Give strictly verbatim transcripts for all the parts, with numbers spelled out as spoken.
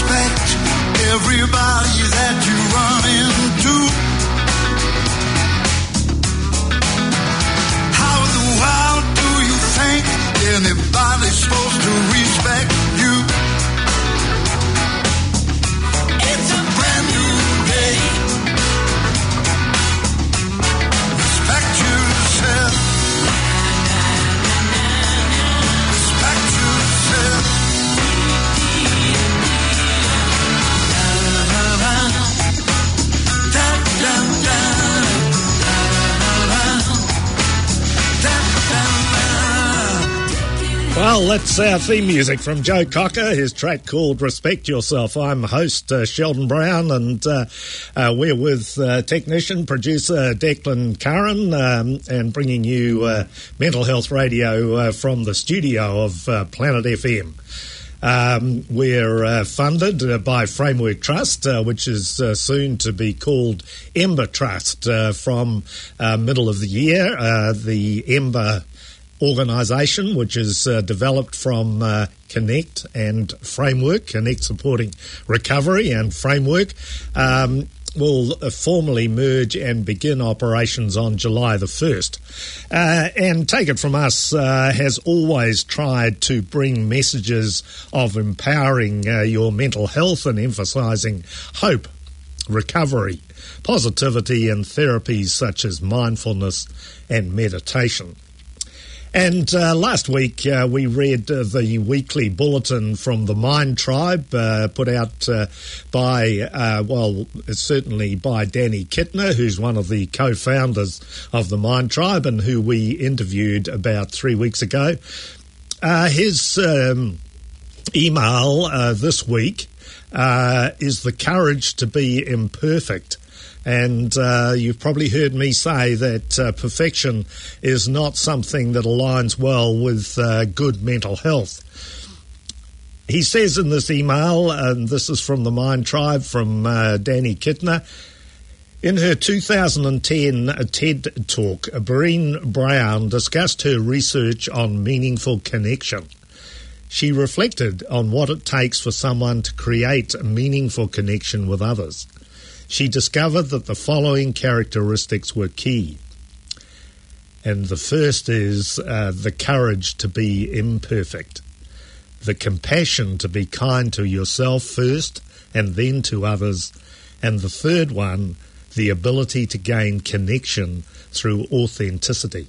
respect everybody that you run into. How in the world do you think anybody's supposed to respect you? It's a brand new day. Respect yourself. Respect yourself. Well, that's our theme music from Joe Cocker, his track called Respect Yourself. I'm host uh, Sheldon Brown, and uh, uh, we're with uh, technician, producer Declan Curran, um, and bringing you uh, Mental Health Radio uh, from the studio of uh, Planet F M. Um, we're uh, funded uh, by Framework Trust, uh, which is uh, soon to be called Ember Trust uh, from uh, middle of the year. Uh, the Ember organisation, which is uh, developed from uh, Connect and Framework, Connect supporting recovery and Framework, um, will uh, formally merge and begin operations on July the first. Uh, and Take It From Us uh, has always tried to bring messages of empowering uh, your mental health and emphasising hope, recovery, positivity and therapies such as mindfulness and meditation. And uh, last week uh, we read uh, the weekly bulletin from the Mind Tribe, uh, put out uh, by, uh, well, certainly by Danny Kittner, who's one of the co-founders of the Mind Tribe and who we interviewed about three weeks ago. Uh, his um, email uh, this week uh, is the courage to be imperfect. And uh, you've probably heard me say that uh, perfection is not something that aligns well with uh, good mental health. He says in this email, and this is from the Mind Tribe, from uh, Danny Kittner, in her two thousand ten TED Talk, Brené Brown discussed her research on meaningful connection. She reflected on what it takes for someone to create a meaningful connection with others. She discovered that the following characteristics were key. And the first is uh, the courage to be imperfect, the compassion to be kind to yourself first and then to others, and the third one, the ability to gain connection through authenticity.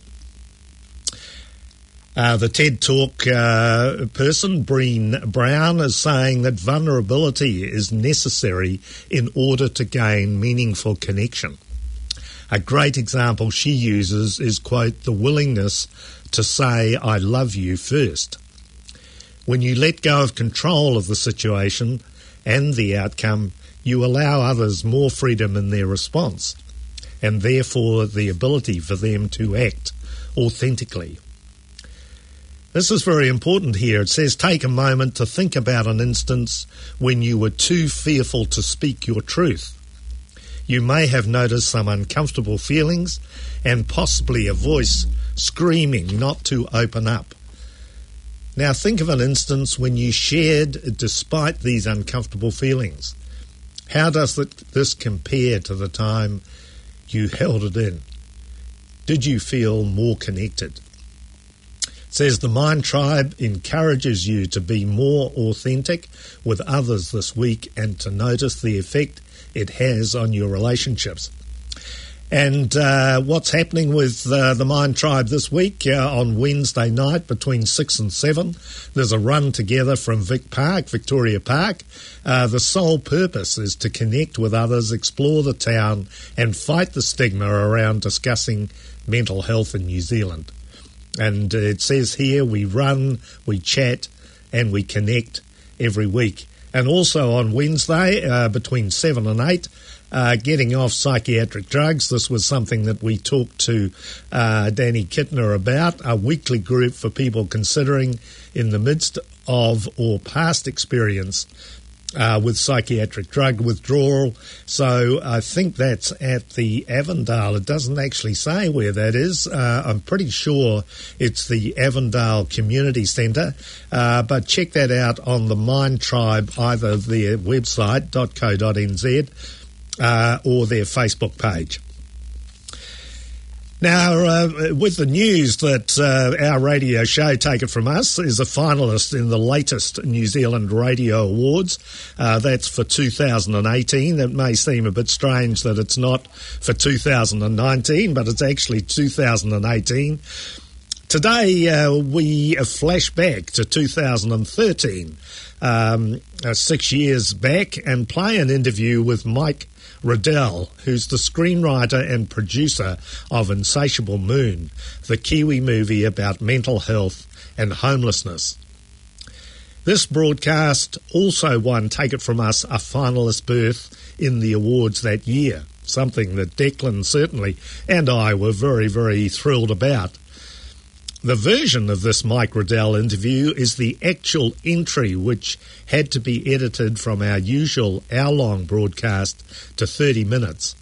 Uh, the TED Talk uh, person, Brené Brown, is saying that vulnerability is necessary in order to gain meaningful connection. A great example she uses is, quote, the willingness to say, I love you first. When you let go of control of the situation and the outcome, you allow others more freedom in their response, and therefore the ability for them to act authentically. This is very important here. It says, take a moment to think about an instance when you were too fearful to speak your truth. You may have noticed some uncomfortable feelings and possibly a voice screaming not to open up. Now think of an instance when you shared despite these uncomfortable feelings. How does this compare to the time you held it in? Did you feel more connected? Says the Mind Tribe encourages you to be more authentic with others this week and to notice the effect it has on your relationships. And uh, what's happening with uh, the Mind Tribe this week? Uh, on Wednesday night between six and seven, there's a run together from Vic Park, Victoria Park. Uh, the sole purpose is to connect with others, explore the town and fight the stigma around discussing mental health in New Zealand. And uh, it says here we run, we chat and we connect every week. And also on Wednesday uh, between seven and eight, uh, getting off psychiatric drugs. This was something that we talked to uh, Danny Kittner about, a weekly group for people considering in the midst of or past experience uh, with psychiatric drug withdrawal. So I think that's at the Avondale. It doesn't actually say where that is. Uh, I'm pretty sure it's the Avondale Community Centre, uh, but check that out on the Mind Tribe, either their website, dot co dot n z, uh, or their Facebook page. Now, uh, with the news that uh, our radio show, Take It From Us, is a finalist in the latest New Zealand Radio Awards. Uh, that's for two thousand eighteen. That may seem a bit strange that it's not for two thousand nineteen, but it's actually two thousand eighteen. Today, uh, we flash back to two thousand thirteen, um, uh, six years back, and play an interview with Mike Riddell, who's the screenwriter and producer of Insatiable Moon, the Kiwi movie about mental health and homelessness. This broadcast also won Take It From Us a finalist berth in the awards that year, something that Declan certainly and I were very, very thrilled about. The version of this Mike Riddell interview is the actual entry, which had to be edited from our usual hour-long broadcast to thirty minutes.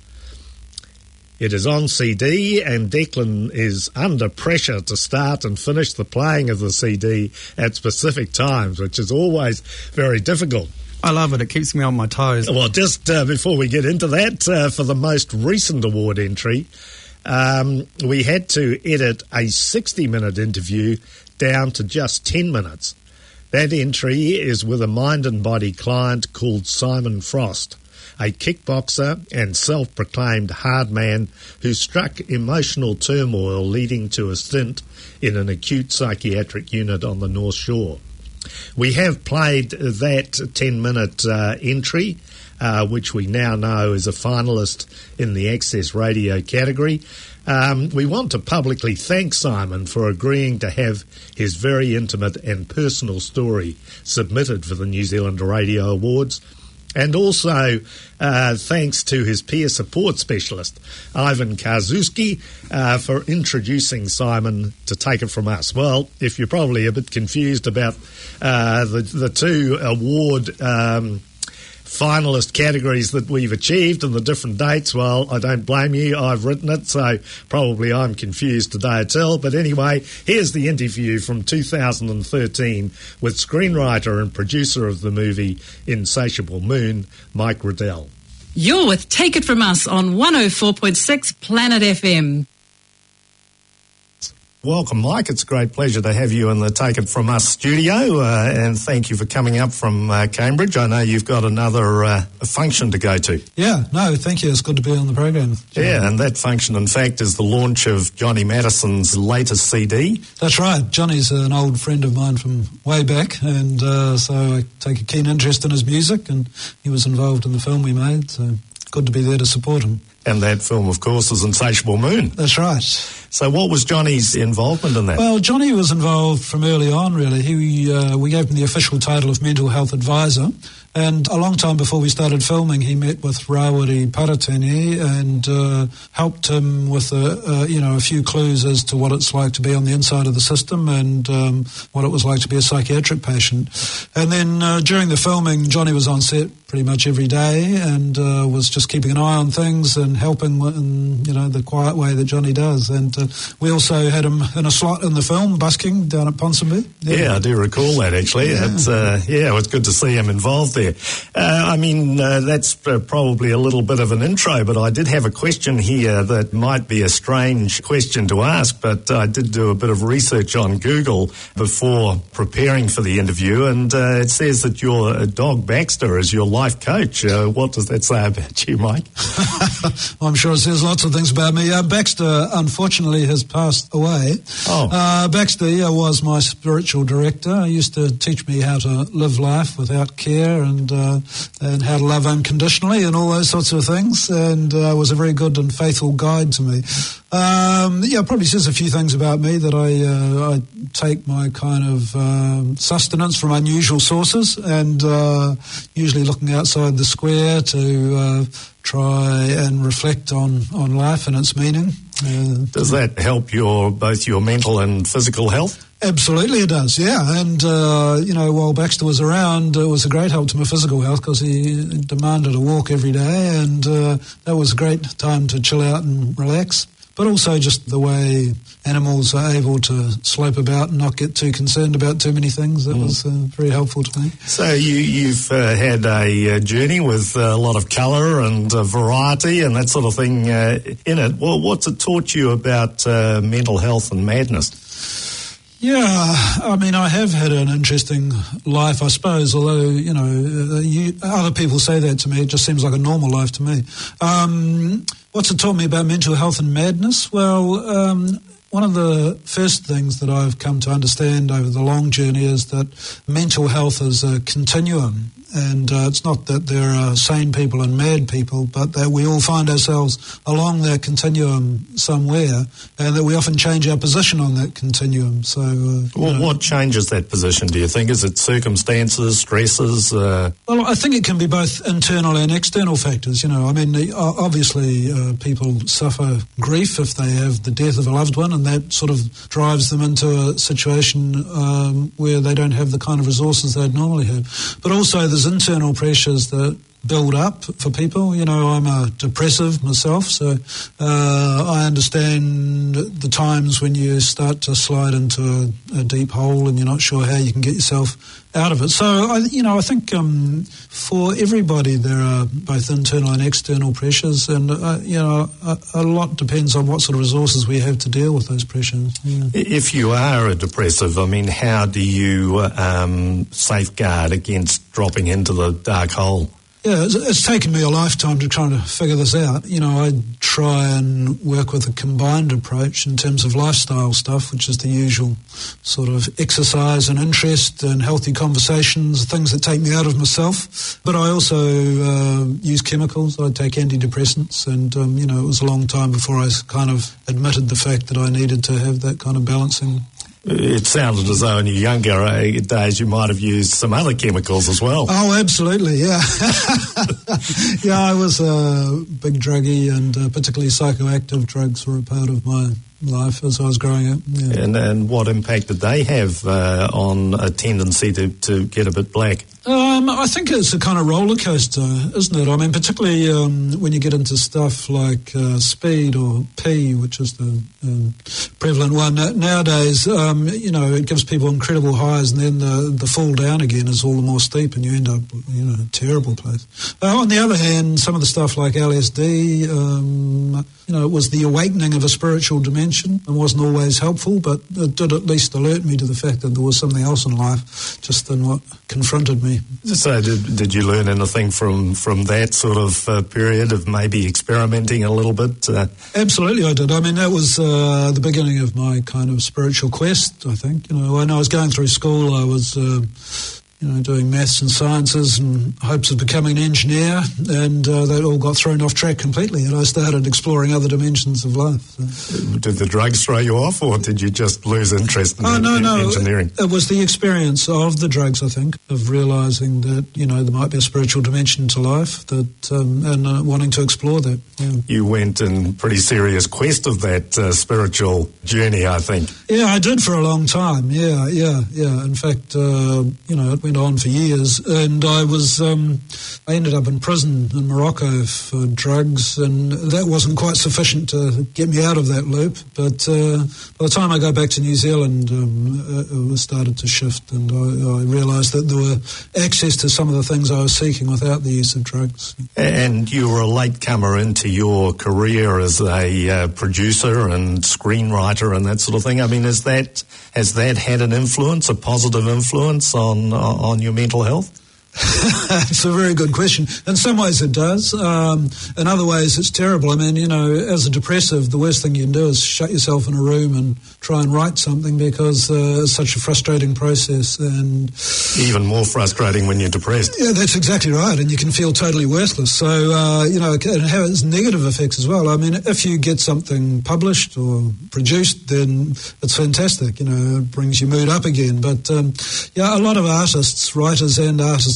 It is on C D, and Declan is under pressure to start and finish the playing of the C D at specific times, which is always very difficult. I love it. It keeps me on my toes. Well, just uh, before we get into that, uh, for the most recent award entry, Um, we had to edit a sixty-minute interview down to just ten minutes. That entry is with a mind and body client called Simon Frost, a kickboxer and self-proclaimed hard man who struck emotional turmoil leading to a stint in an acute psychiatric unit on the North Shore. We have played that ten-minute uh, entry, Uh, which we now know is a finalist in the Access Radio category. Um, we want to publicly thank Simon for agreeing to have his very intimate and personal story submitted for the New Zealand Radio Awards. And also uh, thanks to his peer support specialist, Ivan Karzuski, uh, for introducing Simon to Take It From Us. Well, if you're probably a bit confused about uh, the, the two award um finalist categories that we've achieved and the different dates, well, I don't blame you. I've written it, so probably I'm confused today at all. But anyway, here's the interview from two thousand thirteen with screenwriter and producer of the movie Insatiable Moon, Mike Riddell. You're with Take It From Us on one oh four point six Planet F M. Welcome, Mike. It's a great pleasure to have you in the Take It From Us studio, uh, and thank you for coming up from uh, Cambridge. I know you've got another uh, function to go to. Yeah, no, thank you. It's good to be on the program. Yeah, and that function, in fact, is the launch of Johnny Madison's latest C D. That's right. Johnny's an old friend of mine from way back, and uh, so I take a keen interest in his music, and he was involved in the film we made, so good to be there to support him. And that film, of course, is Insatiable Moon. That's right. So what was Johnny's involvement in that? Well, Johnny was involved from early on, really. He, uh, we gave him the official title of Mental Health Advisor. And a long time before we started filming, he met with Rawiri Paratene and uh, helped him with, a, uh, you know, a few clues as to what it's like to be on the inside of the system and um, what it was like to be a psychiatric patient. And then uh, during the filming, Johnny was on set pretty much every day and uh, was just keeping an eye on things and helping in, you know, the quiet way that Johnny does. And uh, we also had him in a slot in the film, busking down at Ponsonby. Yeah, yeah I do recall that, actually. Yeah. It's, uh, yeah, it was good to see him involved there. Uh, I mean, uh, that's uh, probably a little bit of an intro, but I did have a question here that might be a strange question to ask, but I did do a bit of research on Google before preparing for the interview, and uh, it says that your uh, dog Baxter is your life coach. Uh, what does that say about you, Mike? I'm sure it says lots of things about me. Uh, Baxter, unfortunately, has passed away. Oh. Uh, Baxter yeah, was my spiritual director. He used to teach me how to live life without care and uh, and how to love unconditionally and all those sorts of things, and uh, was a very good and faithful guide to me. Um, yeah, it probably says a few things about me, that I uh, I take my kind of um, sustenance from unusual sources, and uh, usually looking outside the square to uh, try and reflect on, on life and its meaning. Uh, Does that help your both your mental and physical health? Absolutely it does, yeah. And, uh, you know, while Baxter was around, it was a great help to my physical health because he demanded a walk every day, and uh, that was a great time to chill out and relax. But also just the way animals are able to slope about and not get too concerned about too many things. That mm. was uh, very helpful to me. So you, you've uh, had a uh, journey with a lot of colour and uh, variety and that sort of thing uh, in it. Well, what's it taught you about uh, mental health and madness? Yeah, I mean, I have had an interesting life, I suppose, although, you know, you, other people say that to me. It just seems like a normal life to me. Um, what's it taught me about mental health and madness? Well, um, one of the first things that I've come to understand over the long journey is that mental health is a continuum. And uh, it's not that there are sane people and mad people, but that we all find ourselves along that continuum somewhere, and that we often change our position on that continuum. So, uh, well, what changes that position, do you think? Is it circumstances, stresses? Uh... Well, I think it can be both internal and external factors. You know, I mean, obviously uh, people suffer grief if they have the death of a loved one, and that sort of drives them into a situation um, where they don't have the kind of resources they'd normally have. But also there's internal pressures that build up for people. You know, I'm a depressive myself, so uh, I understand the times when you start to slide into a, a deep hole and you're not sure how you can get yourself out of it. So, I, you know, I think um, for everybody there are both internal and external pressures, and, uh, you know, a, a lot depends on what sort of resources we have to deal with those pressures. Yeah. If you are a depressive, I mean, how do you um, safeguard against dropping into the dark hole? Yeah, it's, it's taken me a lifetime to try to figure this out. You know, I try and work with a combined approach in terms of lifestyle stuff, which is the usual sort of exercise and interest and healthy conversations, things that take me out of myself. But I also uh, use chemicals. I take antidepressants, and, um, you know, it was a long time before I kind of admitted the fact that I needed to have that kind of balancing. It sounded as though in your younger days you might have used some other chemicals as well. Oh, absolutely, yeah. Yeah, I was a big druggie, and uh, particularly psychoactive drugs were a part of my life as I was growing up. Yeah. And, and what impact did they have uh, on a tendency to, to get a bit black? Um, I think it's a kind of roller coaster, isn't it? I mean, particularly um, when you get into stuff like uh, speed or P, which is the um, prevalent one nowadays. Um, you know, it gives people incredible highs, and then the, the fall down again is all the more steep, and you end up, you know, in a terrible place. Uh, on the other hand, some of the stuff like L S D, um, you know, it was the awakening of a spiritual dimension. It wasn't always helpful, but it did at least alert me to the fact that there was something else in life just than what confronted me. So did, did you learn anything from, from that sort of uh, period of maybe experimenting a little bit? Uh... Absolutely, I did. I mean, that was uh, the beginning of my kind of spiritual quest, I think. You know, when I was going through school, I was... Uh, you know, doing maths and sciences and hopes of becoming an engineer, and uh, that all got thrown off track completely, and I started exploring other dimensions of life. So. Did the drugs throw you off, or did you just lose interest in, oh, no, in no. engineering? It was the experience of the drugs, I think, of realising that, you know, there might be a spiritual dimension to life, that um, and uh, wanting to explore that. Yeah. You went in pretty serious quest of that uh, spiritual journey, I think. Yeah, I did for a long time, yeah, yeah, yeah. In fact, uh, you know, it went on for years, and I was um, I ended up in prison in Morocco for drugs, and that wasn't quite sufficient to get me out of that loop, but uh, by the time I go back to New Zealand, um, it started to shift, and I, I realised that there were access to some of the things I was seeking without the use of drugs. And you were a latecomer into your career as a uh, producer and screenwriter and that sort of thing. I mean, is that has that had an influence, a positive influence on on your mental health? It's a very good question. In some ways it does. Um, in other ways it's terrible. I mean, you know, as a depressive, the worst thing you can do is shut yourself in a room and try and write something, because uh, it's such a frustrating process. And even more frustrating when you're depressed. Yeah, that's exactly right. And you can feel totally worthless. So, uh, you know, it has negative effects as well. I mean, if you get something published or produced, then it's fantastic. You know, it brings your mood up again. But, um, yeah, a lot of artists, writers and artists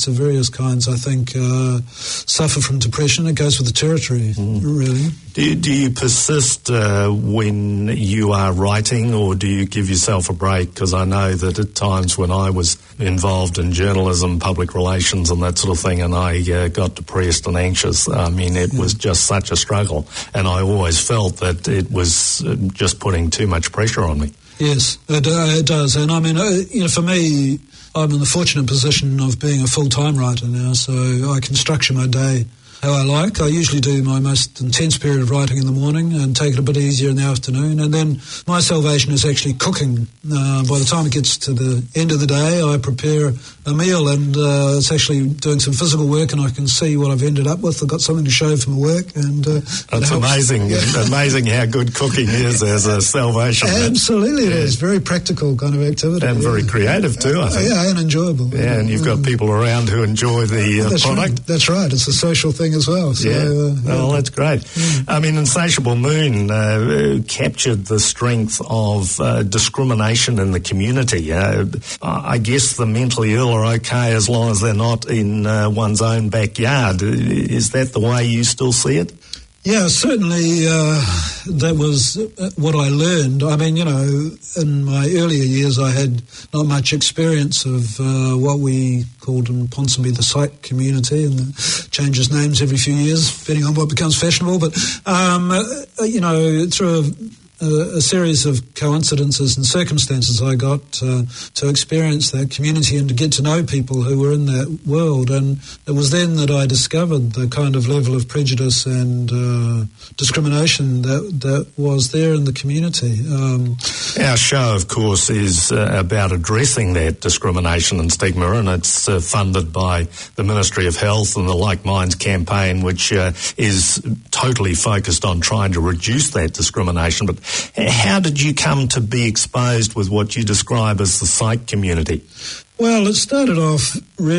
athletes of various kinds, I think, uh, suffer from depression. It goes with the territory, mm. really. Do you, do you persist uh, when you are writing, or do you give yourself a break? Because I know that at times when I was involved in journalism, public relations and that sort of thing, and I uh, got depressed and anxious, I mean, it yeah. was just such a struggle. And I always felt that it was uh, just putting too much pressure on me. Yes, it, uh, it does. And I mean, uh, you know, for me, I'm in the fortunate position of being a full-time writer now, so I can structure my day how I like. I usually do my most intense period of writing in the morning and take it a bit easier in the afternoon. And then my salvation is actually cooking. Uh, by the time it gets to the end of the day, I prepare a meal, and uh, it's actually doing some physical work, and I can see what I've ended up with. I've got something to show for my work. And uh, It's amazing, yeah. amazing how good cooking is as a salvation. Absolutely, it yeah. is. Very practical kind of activity. And yeah. very creative too, I think. Yeah, and enjoyable. Yeah, and you've got people around who enjoy the uh, that's product. Right. That's right. It's a social thing as well. So, yeah. Uh, well, that's great. Mm. I mean, Insatiable Moon uh, captured the strength of uh, discrimination in the community. Uh, I guess the mentally ill are okay as long as they're not in uh, one's own backyard. Is that the way you still see it? Yeah, certainly uh, that was what I learned. I mean, you know, in my earlier years I had not much experience of uh, what we called in Ponsonby the psych community, and it changes names every few years depending on what becomes fashionable. But, um, uh, you know, through a A, a series of coincidences and circumstances, I got uh, to experience that community and to get to know people who were in that world. And it was then that I discovered the kind of level of prejudice and uh, discrimination that that was there in the community. Um, Our show, of course, is uh, about addressing that discrimination and stigma, and it's uh, funded by the Ministry of Health and the Like Minds campaign, which uh, is totally focused on trying to reduce that discrimination. But how did you come to be exposed with what you describe as the psych community? Well, it started off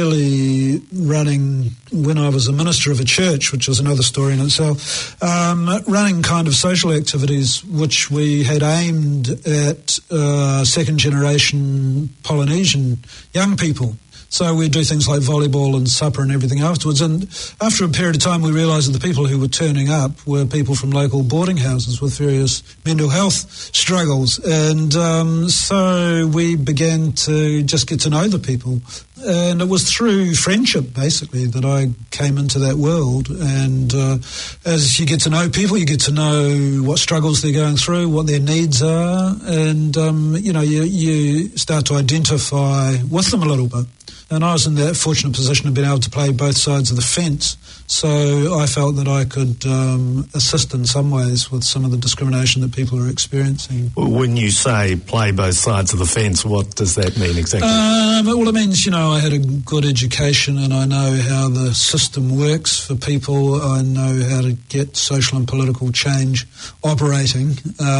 really running when I was a minister of a church, which is another story in itself, um, running kind of social activities which we had aimed at uh, second-generation Polynesian young people. So we'd do things like volleyball and supper and everything afterwards. And after a period of time, we realised that the people who were turning up were people from local boarding houses with various mental health struggles. And um, so we began to just get to know the people. And it was through friendship, basically, that I came into that world. And uh, as you get to know people, you get to know what struggles they're going through, what their needs are. And, um, you know, you, you start to identify with them a little bit. And I was in that fortunate position of being able to play both sides of the fence. So I felt that I could um, assist in some ways with some of the discrimination that people are experiencing. When you say play both sides of the fence, what does that mean exactly? Um, well, it means, you know, I had a good education and I know how the system works for people. I know how to get social and political change operating.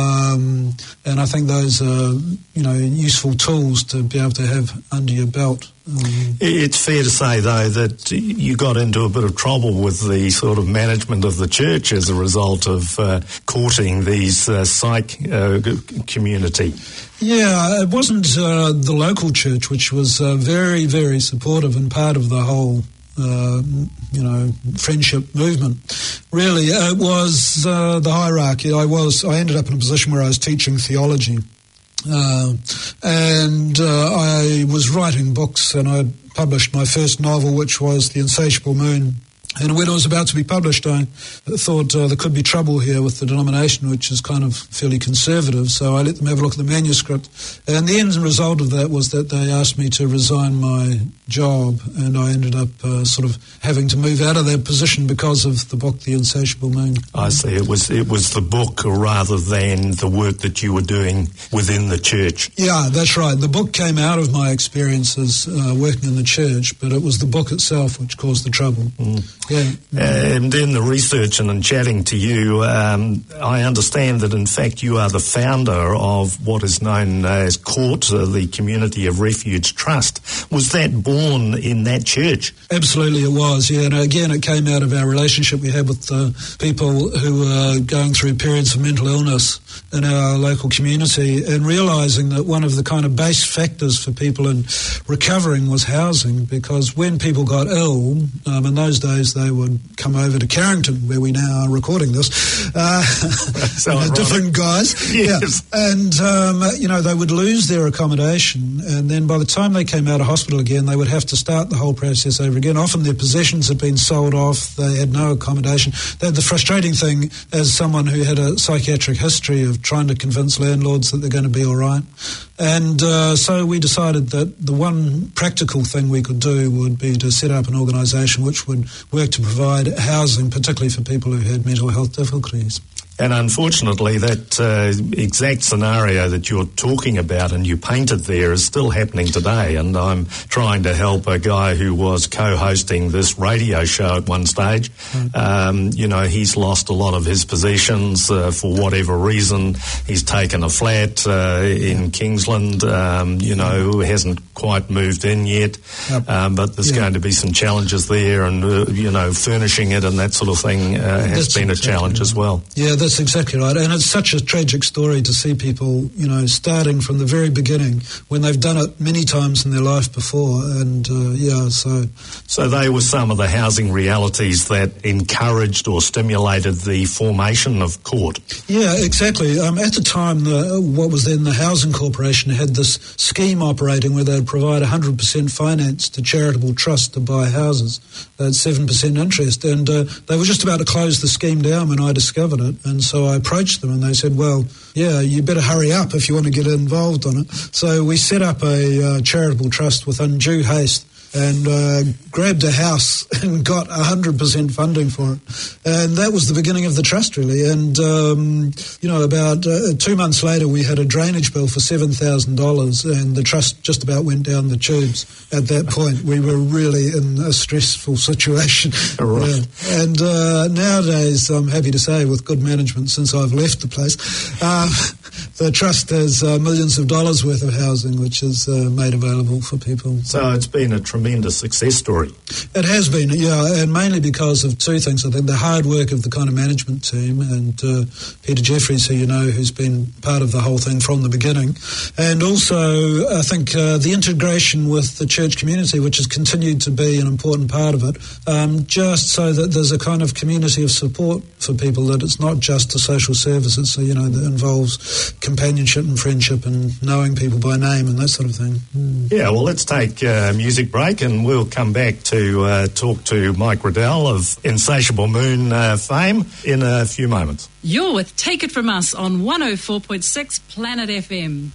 Um, and I think those are, you know, useful tools to be able to have under your belt. Um, it's fair to say, though, that you got into a bit of trouble with the sort of management of the church as a result of uh, courting these uh, psych uh, community. Yeah, it wasn't uh, the local church, which was uh, very, very supportive and part of the whole Uh, you know, friendship movement. Really, uh, it was uh, the hierarchy. I was. I ended up in a position where I was teaching theology, uh, and uh, I was writing books, and I published my first novel, which was The Insatiable Moon. And when it was about to be published, I thought uh, there could be trouble here with the denomination, which is kind of fairly conservative, so I let them have a look at the manuscript. And the end result of that was that they asked me to resign my job, and I ended up uh, sort of having to move out of that position because of the book, The Insatiable Moon. I see. It was it was the book rather than the work that you were doing within the church. Yeah, that's right. The book came out of my experiences uh, working in the church, but it was the book itself which caused the trouble. Mm. Yeah. And in the research and in chatting to you, um, I understand that in fact you are the founder of what is known as Court, uh, the Community of Refuge Trust. Was that born in that church? Absolutely it was, yeah. And again, it came out of our relationship we had with uh, people who were going through periods of mental illness in our local community, and realising that one of the kind of base factors for people in recovering was housing, because when people got ill, um, in those days they would come over to Carrington, where we now are recording this, uh, so different guys. Yes. Yeah. And, um, you know, they would lose their accommodation, and then by the time they came out of hospital again, they would have to start the whole process over again. Often their possessions had been sold off, they had no accommodation. The, the frustrating thing, as someone who had a psychiatric history of trying to convince landlords that they're going to be all right, and uh, so we decided that the one practical thing we could do would be to set up an organisation which would work to provide housing, particularly for people who had mental health difficulties. And unfortunately, that uh, exact scenario that you're talking about and you painted there is still happening today. And I'm trying to help a guy who was co-hosting this radio show at one stage. Mm. Um, you know, he's lost a lot of his possessions uh, for whatever reason. He's taken a flat uh, in Kingsland, um, you know, hasn't quite moved in yet. Yep. Um, but there's yeah. going to be some challenges there, and, uh, you know, furnishing it and that sort of thing uh, has That's been a exactly challenge right. as well. Yeah, that's exactly right. And it's such a tragic story to see people, you know, starting from the very beginning when they've done it many times in their life before. And, uh, yeah, so... So they were some of the housing realities that encouraged or stimulated the formation of Court. Yeah, exactly. Um, at the time, the, what was then the Housing Corporation had this scheme operating where they'd provide one hundred percent finance to charitable trusts to buy houses at seven percent interest. And uh, they were just about to close the scheme down when I discovered it. And so I approached them and they said, well, yeah, you better hurry up if you want to get involved on it. So we set up a uh, charitable trust with undue haste and uh, grabbed a house and got one hundred percent funding for it. And that was the beginning of the trust, really. And, um, you know, about uh, two months later, we had a drainage bill for seven thousand dollars, and the trust just about went down the tubes at that point. We were really in a stressful situation. Right. Yeah. And uh, nowadays, I'm happy to say, with good management since I've left the place, uh, the trust has uh, millions of dollars worth of housing, which is uh, made available for people. So it's been a tremendous success story. It has been, yeah, and mainly because of two things. I think the hard work of the kind of management team and uh, Peter Jeffries, who you know, who's been part of the whole thing from the beginning, and also I think uh, the integration with the church community, which has continued to be an important part of it, um, just so that there's a kind of community of support for people, that it's not just the social services, so, you know, that involves companionship and friendship and knowing people by name and that sort of thing. Mm. Yeah, well, let's take a music break and we'll come back to uh, talk to Mike Riddell of Insatiable Moon uh, fame in a few moments. You're with Take It From Us on one oh four point six Planet F M.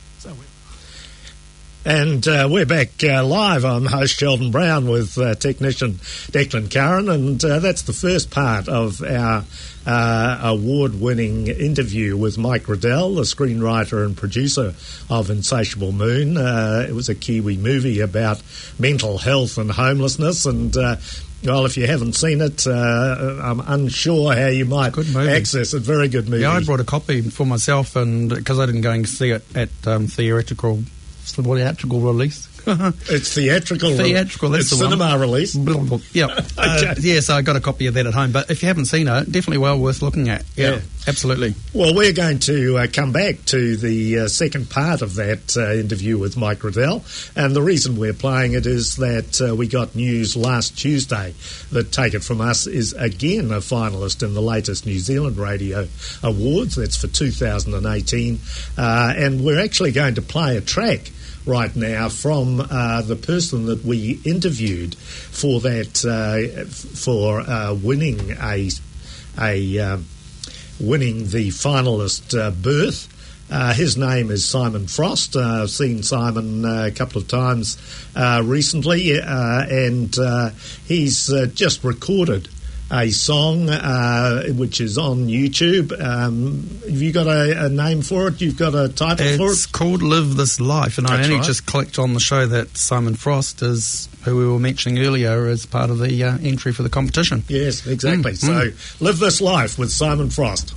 And uh, we're back uh, live. I'm host Sheldon Brown with uh, technician Declan Curran, and uh, that's the first part of our uh, award-winning interview with Mike Riddell, the screenwriter and producer of Insatiable Moon. Uh, it was a Kiwi movie about mental health and homelessness, and uh, well, if you haven't seen it, uh, I'm unsure how you might access it. Very good movie. Yeah, I brought a copy for myself, and because I didn't go and see it at um, theatrical, theatrical release. It's theatrical. Theatrical. That's it's the cinema one. release. Yeah. Okay. Uh, yeah. So I got a copy of that at home. But if you haven't seen it, definitely well worth looking at. Yeah. yeah. Absolutely. Well, we're going to uh, come back to the uh, second part of that uh, interview with Mike Riddell, and the reason we're playing it is that uh, we got news last Tuesday that Take It From Us is again a finalist in the latest New Zealand Radio Awards. That's for two thousand eighteen, uh, and we're actually going to play a track right now from uh, the person that we interviewed for that uh, for uh, winning a a uh, winning the finalist uh, berth. Uh, his name is Simon Frost. Uh, I've seen Simon uh, a couple of times uh, recently, uh, and uh, he's uh, just recorded a song uh, which is on YouTube. Um, have you got a, a name for it? You've got a title it's for it? It's called Live This Life, and That's I only right. just clicked on the show that Simon Frost is who we were mentioning earlier as part of the uh, entry for the competition. Yes, exactly. Mm, so mm. Live This Life with Simon Frost.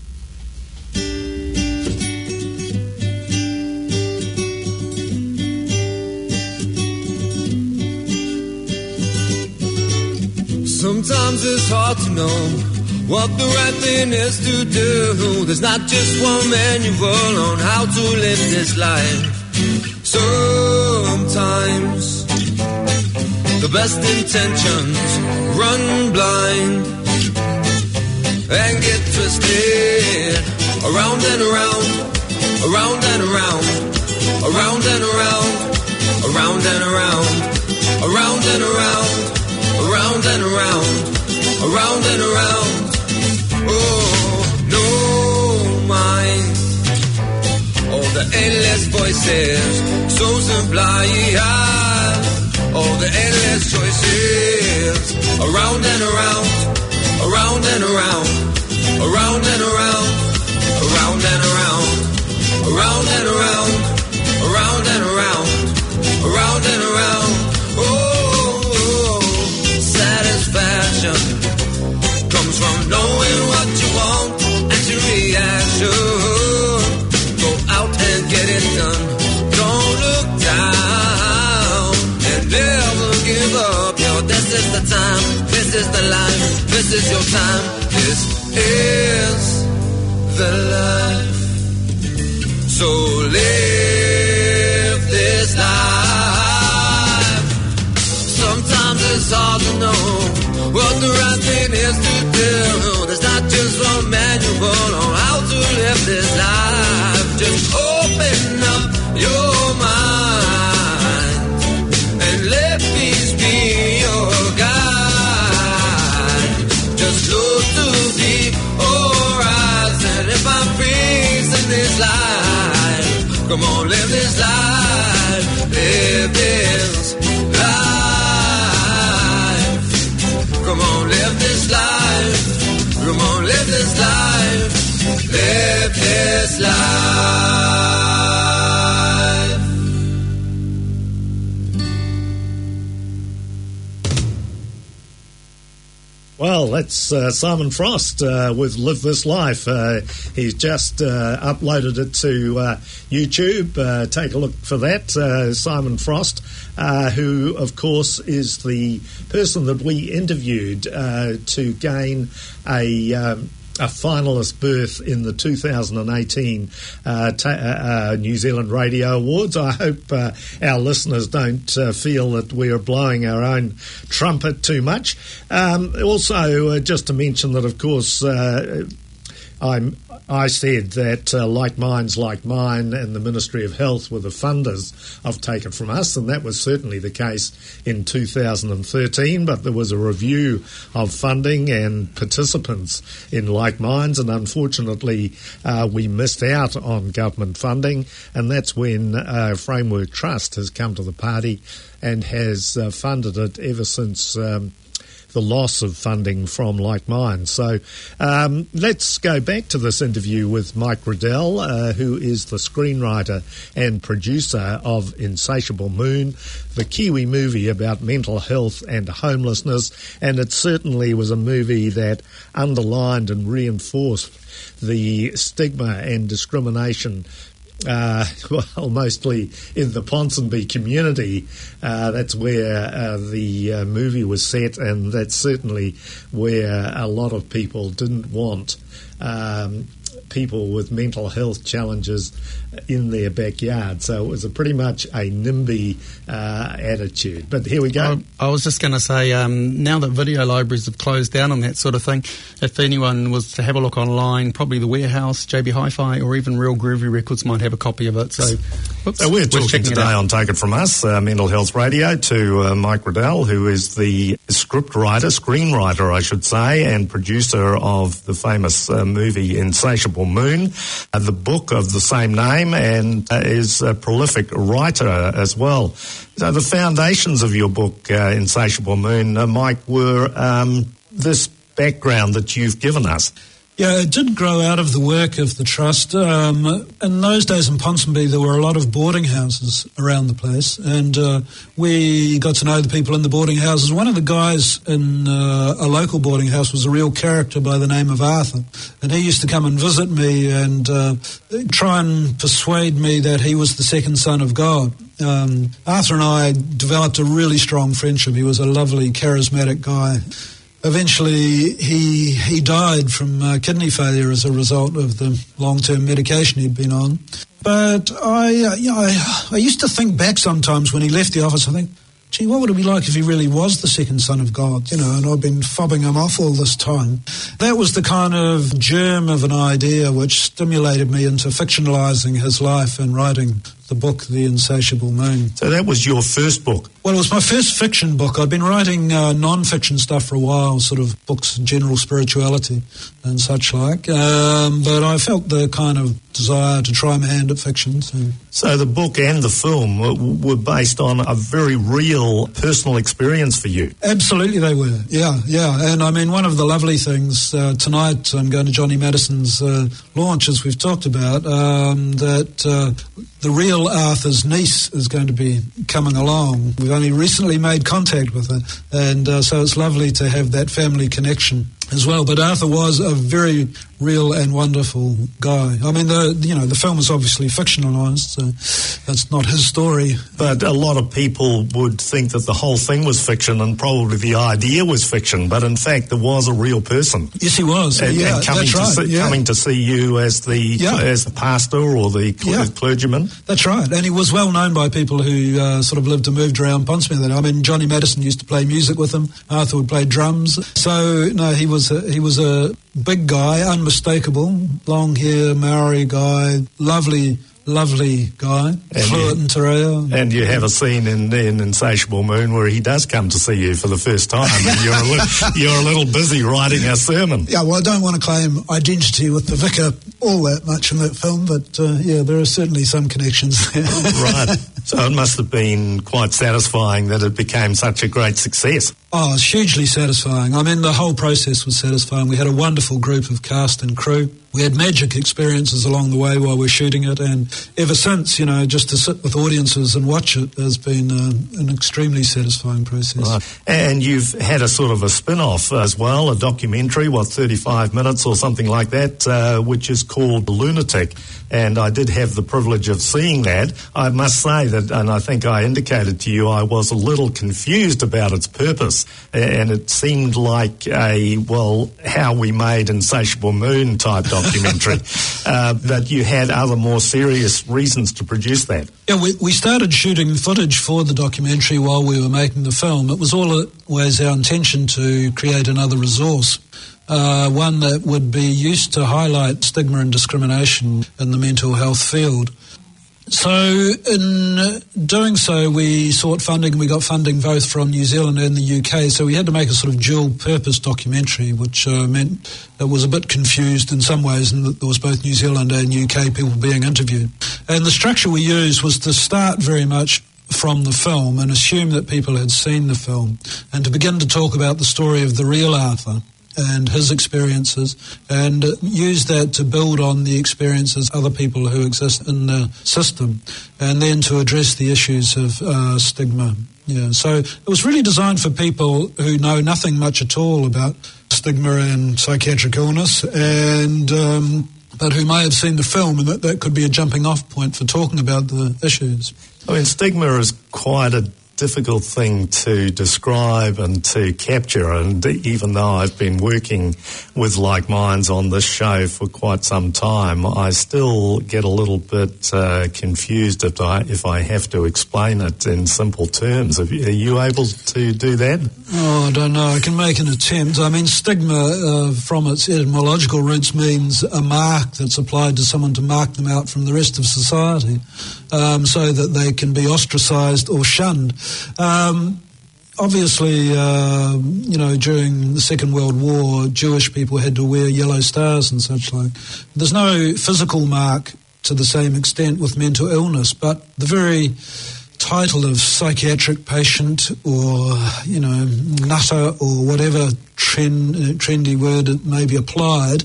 Sometimes it's hard to know what the right thing is to do. There's not just one manual on how to live this life. Sometimes the best intentions run blind and get twisted around and around, around and around, around and around, around and around, around and around. Around and around, around and around. Oh, no mind. All the endless voices, so sublime. All the endless choices. Around and around, around and around, around and around, around and around, around and around, around and around, around and around. Oh. Satisfaction comes from knowing what you want and your reaction. Go out and get it done. Don't look down and never give up. Yo, this is the time. This is the life. This is your time. This is the life. So live this life. Sometimes it's hard to know what the right thing is to do. There's not just one manual on how to live this life. Just open up your mind and let peace be your guide. Just look too deep or rise, and if I'm freezing this life, come on, live this life, live this life. Come on, live this life. Come on, live this life. Live this life. Well, that's uh, Simon Frost uh, with Live This Life. Uh, he's just uh, uploaded it to uh, YouTube. Uh, take a look for that. Uh, Simon Frost, uh, who, of course, is the person that we interviewed uh, to gain a... Um, a finalist berth in the two thousand eighteen uh, ta- uh, New Zealand Radio Awards. I hope uh, our listeners don't uh, feel that we're blowing our own trumpet too much. Um, also, uh, just to mention that, of course, uh, I'm, I said that uh, Like Minds, Like Mine and the Ministry of Health were the funders of Take It From Us, and that was certainly the case in two thousand thirteen, but there was a review of funding and participants in Like Minds, and unfortunately uh, we missed out on government funding, and that's when uh, Framework Trust has come to the party and has uh, funded it ever since... Um, the loss of funding from Like Minds. So um, let's go back to this interview with Mike Riddell, uh, who is the screenwriter and producer of Insatiable Moon, the Kiwi movie about mental health and homelessness, and it certainly was a movie that underlined and reinforced the stigma and discrimination Uh, well, mostly in the Ponsonby community. Uh, that's where uh, the uh, movie was set, and that's certainly where a lot of people didn't want um, people with mental health challenges in their backyard. So it was a pretty much a NIMBY uh, attitude. But here we go. I, I was just going to say, um, now that video libraries have closed down on that sort of thing, if anyone was to have a look online, probably The Warehouse, J B Hi-Fi, or even Real Groovy Records might have a copy of it. So, whoops, so we're talking today on Take It From Us, uh, Mental Health Radio, to uh, Mike Riddell, who is the script writer, screenwriter, I should say, and producer of the famous uh, movie Insatiable Moon, uh, the book of the same name, and uh, is a prolific writer as well. So the foundations of your book, uh, Insatiable Moon, uh, Mike, were um, this background that you've given us. Yeah, it did grow out of the work of the Trust. Um, in those days in Ponsonby, there were a lot of boarding houses around the place, and uh, we got to know the people in the boarding houses. One of the guys in uh, a local boarding house was a real character by the name of Arthur, and he used to come and visit me and uh, try and persuade me that he was the second son of God. Um, Arthur and I developed a really strong friendship. He was a lovely, charismatic guy. Eventually, he he died from uh, kidney failure as a result of the long-term medication he'd been on. But I, uh, you know, I, I used to think back sometimes when he left the office. I think, gee, what would it be like if he really was the second son of God? You know, and I've been fobbing him off all this time. That was the kind of germ of an idea which stimulated me into fictionalising his life and writing the book, The Insatiable Moon. So that was your first book? Well, it was my first fiction book. I'd been writing uh, non-fiction stuff for a while, sort of books, general spirituality and such like. Um, but I felt the kind of desire to try my hand at fiction. So, so the book and the film were, were based on a very real personal experience for you? Absolutely they were, yeah, yeah. And I mean, one of the lovely things, uh, tonight I'm going to Johnny Madison's uh, launch, as we've talked about, um, that uh, the real Arthur's niece is going to be coming along. We've only recently made contact with her, and uh, so it's lovely to have that family connection as well. But Arthur was a very real and wonderful guy. I mean, the you know the film is obviously fictionalised, so that's not his story. But a lot of people would think that the whole thing was fiction, and probably the idea was fiction. But in fact, there was a real person. Yes, he was. And, yeah, and coming that's to right. see, yeah. coming to see you as the yeah. as the pastor or the cl- yeah. clergyman. That's right. And he was well known by people who uh, sort of lived and moved around Ponsonby. I mean, Johnny Madison used to play music with him. Arthur would play drums. So no, he was a, he was a big guy, unmistakable, long hair, Maori guy, lovely, lovely guy, and fluent in te reo. And you have a scene in, in Insatiable Moon where he does come to see you for the first time, and you're a, li- you're a little busy writing a sermon. Yeah, well, I don't want to claim identity with the vicar all that much in that film, but uh, yeah, there are certainly some connections there. Right. So it must have been quite satisfying that it became such a great success. Oh, it's hugely satisfying. I mean, the whole process was satisfying. We had a wonderful group of cast and crew. We had magic experiences along the way while we were shooting it, and ever since, you know, just to sit with audiences and watch it has been uh, an extremely satisfying process. Right. And you've had a sort of a spin-off as well, a documentary, what, thirty-five minutes or something like that, uh, which is called Lunatic. And I did have the privilege of seeing that. I must say that, and I think I indicated to you, I was a little confused about its purpose. And it seemed like a, well, How We Made Insatiable Moon type documentary. uh, but you had other more serious reasons to produce that. Yeah, we, we started shooting footage for the documentary while we were making the film. It was always our intention to create another resource. Uh, one that would be used to highlight stigma and discrimination in the mental health field. So in doing so, we sought funding, and we got funding both from New Zealand and the U K, so we had to make a sort of dual-purpose documentary, which uh, meant it was a bit confused in some ways, and that there was both New Zealand and U K people being interviewed. And the structure we used was to start very much from the film and assume that people had seen the film, and to begin to talk about the story of the real Arthur and his experiences, and uh, use that to build on the experiences of other people who exist in the system, and then to address the issues of uh, stigma. Yeah, so it was really designed for people who know nothing much at all about stigma and psychiatric illness, and um, but who may have seen the film, and that, that could be a jumping off point for talking about the issues. I mean, stigma is quite a difficult thing to describe and to capture, and even though I've been working with Like Minds on this show for quite some time, I still get a little bit uh, confused if I if I have to explain it in simple terms. Are you able to do that? Oh, I don't know. I can make an attempt. I mean, stigma uh, from its etymological roots means a mark that's applied to someone to mark them out from the rest of society, um, so that they can be ostracised or shunned. Um, obviously, uh, you know, during the Second World War, Jewish people had to wear yellow stars and such like. There's no physical mark to the same extent with mental illness, but the very title of psychiatric patient or, you know, nutter or whatever trend, uh, trendy word it may be applied,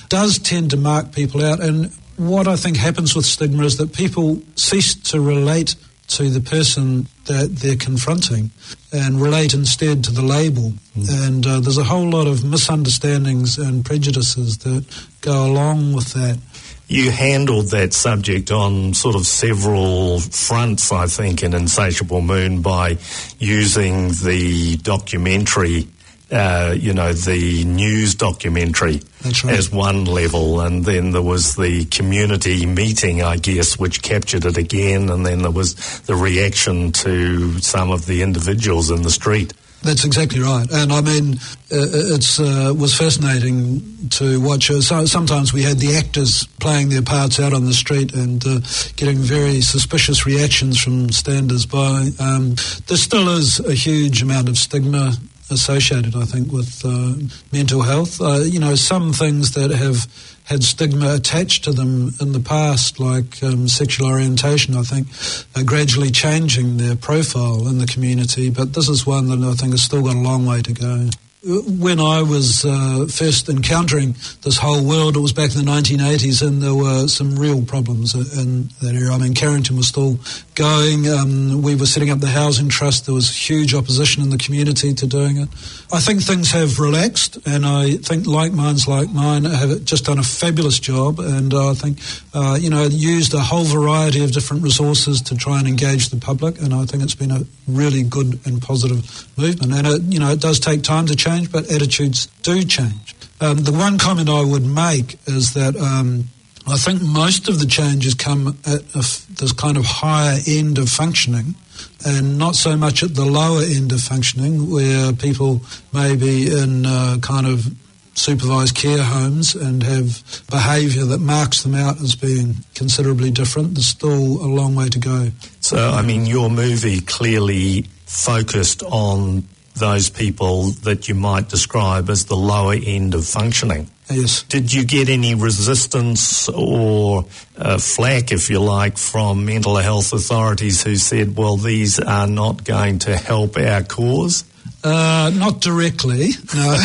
does tend to mark people out. And what I think happens with stigma is that people cease to relate to the person that they're confronting and relate instead to the label. Mm. And uh, there's a whole lot of misunderstandings and prejudices that go along with that. You handled that subject on sort of several fronts, I think, in Insatiable Moon by using the documentary, uh, you know, the news documentary. That's right. As one level, and then there was the community meeting, I guess, which captured it again, and then there was the reaction to some of the individuals in the street. That's exactly right. And I mean, uh, it uh, was fascinating to watch. Uh, so sometimes we had the actors playing their parts out on the street and uh, getting very suspicious reactions from standers-by. Um, there still is a huge amount of stigma associated, I think, with uh, mental health. Uh, you know, some things that have had stigma attached to them in the past, like um, sexual orientation, I think, are gradually changing their profile in the community, but this is one that I think has still got a long way to go. When I was uh, first encountering this whole world, it was back in the nineteen eighties, and there were some real problems in that area. I mean, Carrington was still going. Um, we were setting up the Housing Trust. There was huge opposition in the community to doing it. I think things have relaxed, and I think Like Minds Like Mine have just done a fabulous job, and uh, I think, uh, you know, used a whole variety of different resources to try and engage the public, and I think it's been a really good and positive movement. And, it, you know, it does take time to change, but attitudes do change. Um, the one comment I would make is that um, I think most of the changes come at a f- this kind of higher end of functioning, and not so much at the lower end of functioning, where people may be in uh, kind of supervised care homes and have behaviour that marks them out as being considerably different. There's still a long way to go. So, I mean, your movie clearly focused on those people that you might describe as the lower end of functioning. Yes. Did you get any resistance or uh, flack, if you like, from mental health authorities who said, well, these are not going to help our cause? Uh, not directly, no.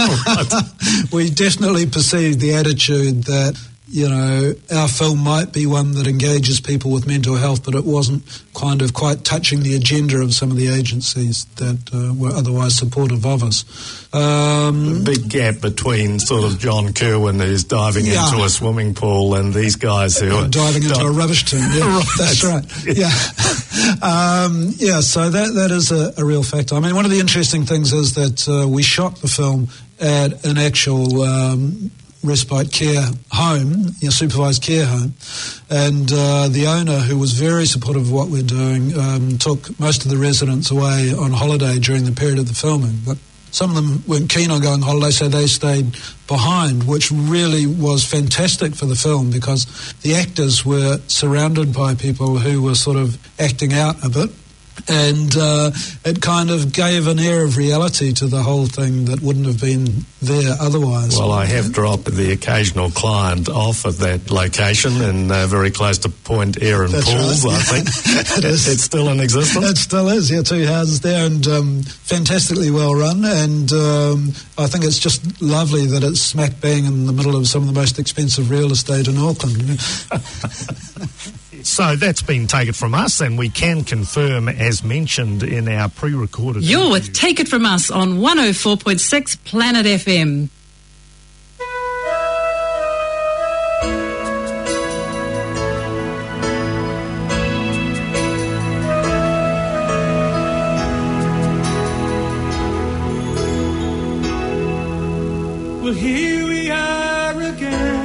We definitely perceived the attitude that, you know, our film might be one that engages people with mental health, but it wasn't kind of quite touching the agenda of some of the agencies that uh, were otherwise supportive of us. Um, the big gap between sort of John Kerwin, who's diving yeah. into a swimming pool, and these guys who are diving into di- a rubbish tin. Yeah, right. That's right. Yeah, um, yeah. So that that is a, a real factor. I mean, one of the interesting things is that uh, we shot the film at an actual Um, respite care home, you know, supervised care home, and uh, the owner, who was very supportive of what we're doing, um, took most of the residents away on holiday during the period of the filming. But some of them weren't keen on going on holiday, so they stayed behind, which really was fantastic for the film because the actors were surrounded by people who were sort of acting out a bit. And uh, it kind of gave an air of reality to the whole thing that wouldn't have been there otherwise. Well, I have dropped the occasional client off at that location, and uh, very close to Point Erin Pools, right. I think. it is. It's still in existence? It still is, yeah, two houses there, and um, fantastically well run, and um, I think it's just lovely that it's smack bang in the middle of some of the most expensive real estate in Auckland. So that's been taken from us, and we can confirm, as mentioned in our pre-recorded You're interview. with Take It From Us on one oh four point six Planet F M. Well, here we are again.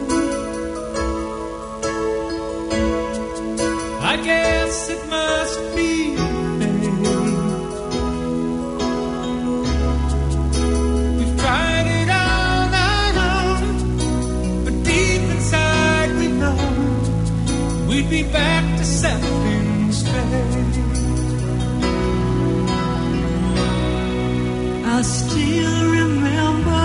I guess it must be fate. We've tried it all night long, but deep inside we know we'd be back to setting straight. I still remember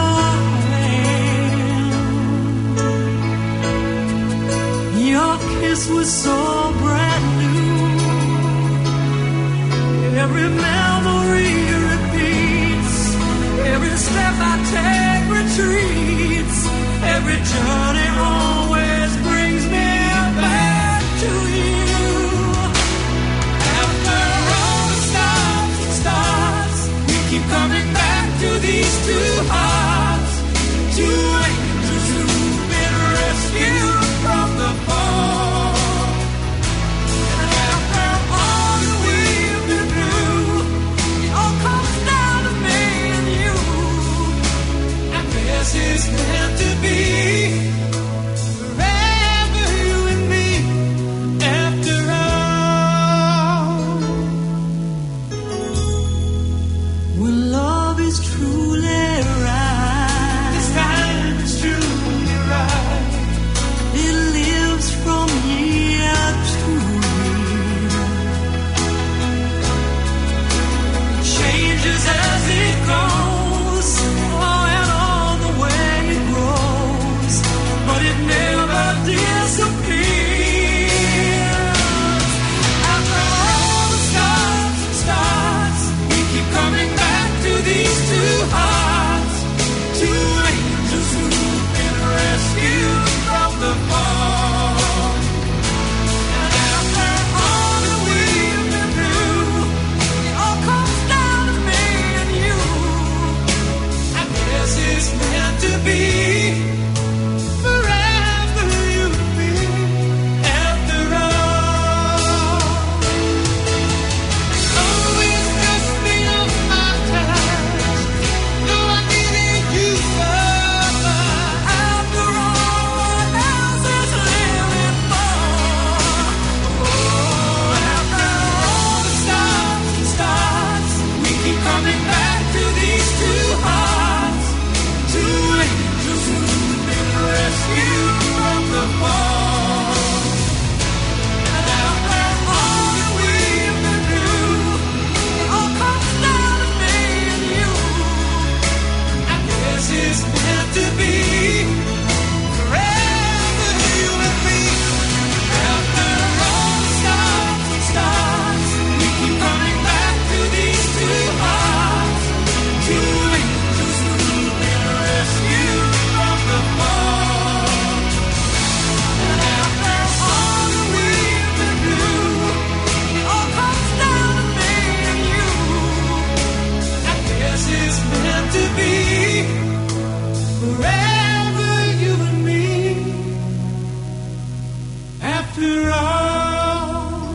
your kiss was so brand new. Every memory repeats. Every step I take retreats. Every every journey always brings me back to you. After all the stops and starts, we keep coming back to these two hearts, two angels who've been rescued from the fall. And after all that we've been through, it all comes down to me and you. I guess it's meant to be. Forever you and me, after all. When love is truly right, this time is truly right. It lives from year to year, changes as it goes, oh, and all the way it grows, but it never disappears. After all the stops and starts, we keep coming back to these two hearts, two angels who've been rescued from the fall. And after all that we've been through, it all comes down to me and you. I guess it's meant to be. Forever you and me, after all. Always just me on my task. No, I needed you forever. After all, what else is living for? Oh, after all the stops and starts, we keep coming back to these two hearts, two angels who've been rescued from the fall. And after all that we've been through, it all comes down to me and you. I guess it's meant to be. Forever you and me. After all the stops and starts, we keep coming back to these two hearts, two angels who've been rescued from the fall. And after all that we've been through, it all comes down to me and you. I guess it's meant to be. Forever you and me, after all.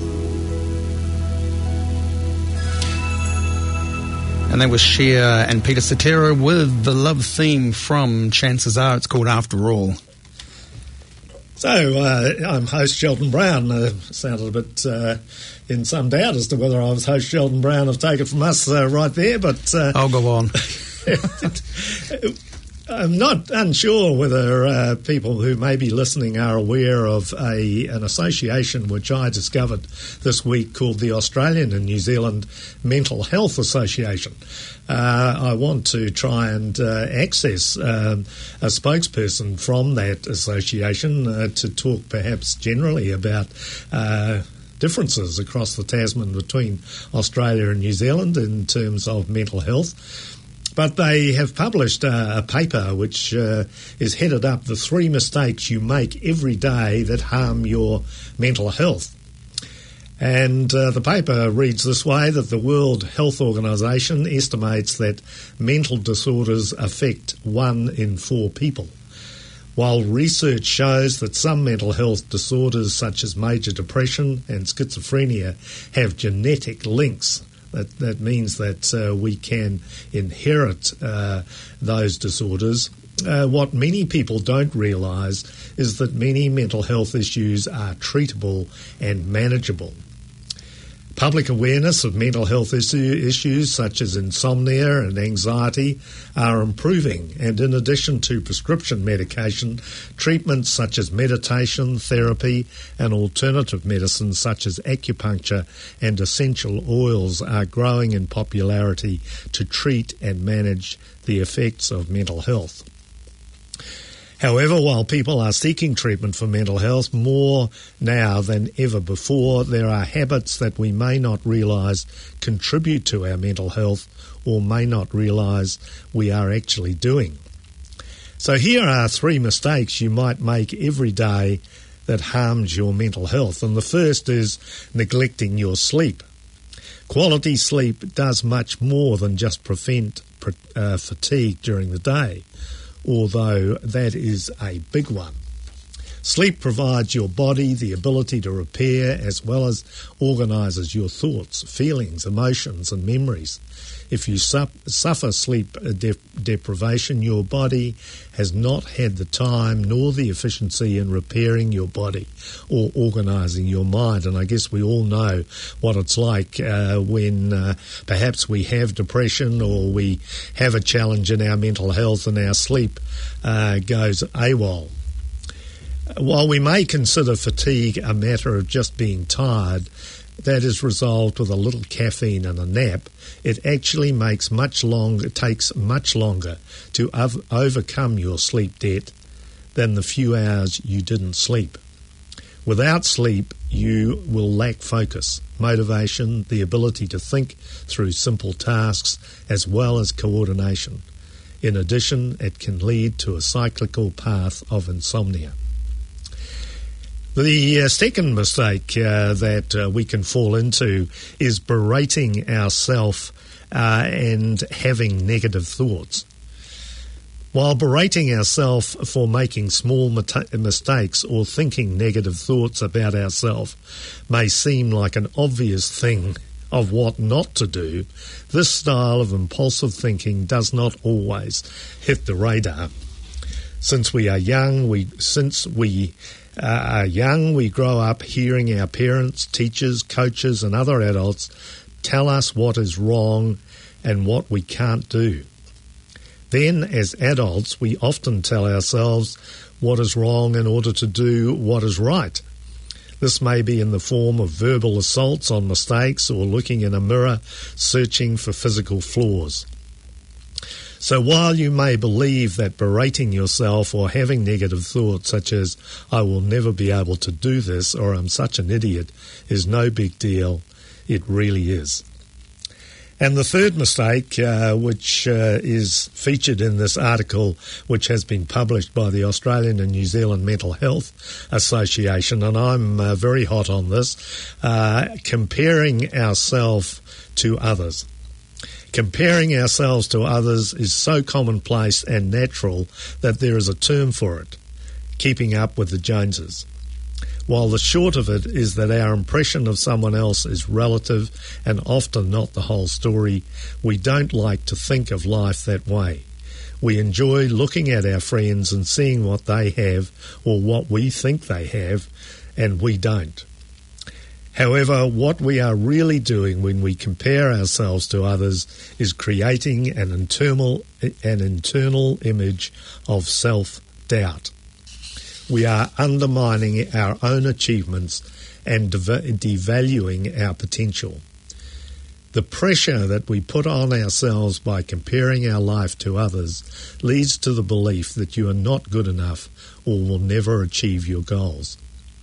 And that was Cher and Peter Cetera with the love theme from Chances Are. It's called After All. So, uh, I'm host Sheldon Brown. Uh, sounded a bit uh, in some doubt as to whether I was host Sheldon Brown. I've taken from us uh, right there, but uh, I'll go on. I'm not unsure whether uh, people who may be listening are aware of a an association which I discovered this week called the Australian and New Zealand Mental Health Association. Uh, I want to try and uh, access um, a spokesperson from that association uh, to talk perhaps generally about uh, differences across the Tasman between Australia and New Zealand in terms of mental health. But they have published uh, a paper which uh, is headed up The Three Mistakes You Make Every Day That Harm Your Mental Health. And uh, the paper reads this way, that the World Health Organization estimates that mental disorders affect one in four people, while research shows that some mental health disorders such as major depression and schizophrenia have genetic links. That, that means that uh, we can inherit uh, those disorders. Uh, what many people don't realise is that many mental health issues are treatable and manageable. Public awareness of mental health issue, issues such as insomnia and anxiety are improving, and in addition to prescription medication, treatments such as meditation, therapy and alternative medicine such as acupuncture and essential oils are growing in popularity to treat and manage the effects of mental health. However, while people are seeking treatment for mental health more now than ever before, there are habits that we may not realise contribute to our mental health or may not realise we are actually doing. So here are three mistakes you might make every day that harms your mental health. And the first is neglecting your sleep. Quality sleep does much more than just prevent uh, fatigue during the day, although that is a big one. Sleep provides your body the ability to repair as well as organises your thoughts, feelings, emotions and memories. If you su- suffer sleep de- deprivation, your body has not had the time nor the efficiency in repairing your body or organising your mind. And I guess we all know what it's like uh, when uh, perhaps we have depression or we have a challenge in our mental health and our sleep uh, goes AWOL. While we may consider fatigue a matter of just being tired, that is resolved with a little caffeine and a nap, it actually makes much longer, it takes much longer to ov- overcome your sleep debt than the few hours you didn't sleep. Without sleep, you will lack focus, motivation, the ability to think through simple tasks, as well as coordination. In addition, it can lead to a cyclical path of insomnia. The uh, second mistake uh, that uh, we can fall into is berating ourselves uh, and having negative thoughts. While berating ourselves for making small mata- mistakes or thinking negative thoughts about ourselves may seem like an obvious thing of what not to do, this style of impulsive thinking does not always hit the radar. Since we are young, we since we uh, are young, we grow up hearing our parents, teachers, coaches, and other adults tell us what is wrong and what we can't do. Then, as adults, we often tell ourselves what is wrong in order to do what is right. This may be in the form of verbal assaults on mistakes or looking in a mirror, searching for physical flaws. So while you may believe that berating yourself or having negative thoughts such as, I will never be able to do this, or I'm such an idiot, is no big deal, it really is. And the third mistake, uh, which uh, is featured in this article, which has been published by the Australian and New Zealand Mental Health Association, and I'm uh, very hot on this, uh, comparing ourselves to others. Comparing ourselves to others is so commonplace and natural that there is a term for it, keeping up with the Joneses. While the short of it is that our impression of someone else is relative and often not the whole story, we don't like to think of life that way. We enjoy looking at our friends and seeing what they have or what we think they have, and we don't. However, what we are really doing when we compare ourselves to others is creating an internal, an internal image of self-doubt. We are undermining our own achievements and devaluing our potential. The pressure that we put on ourselves by comparing our life to others leads to the belief that you are not good enough or will never achieve your goals.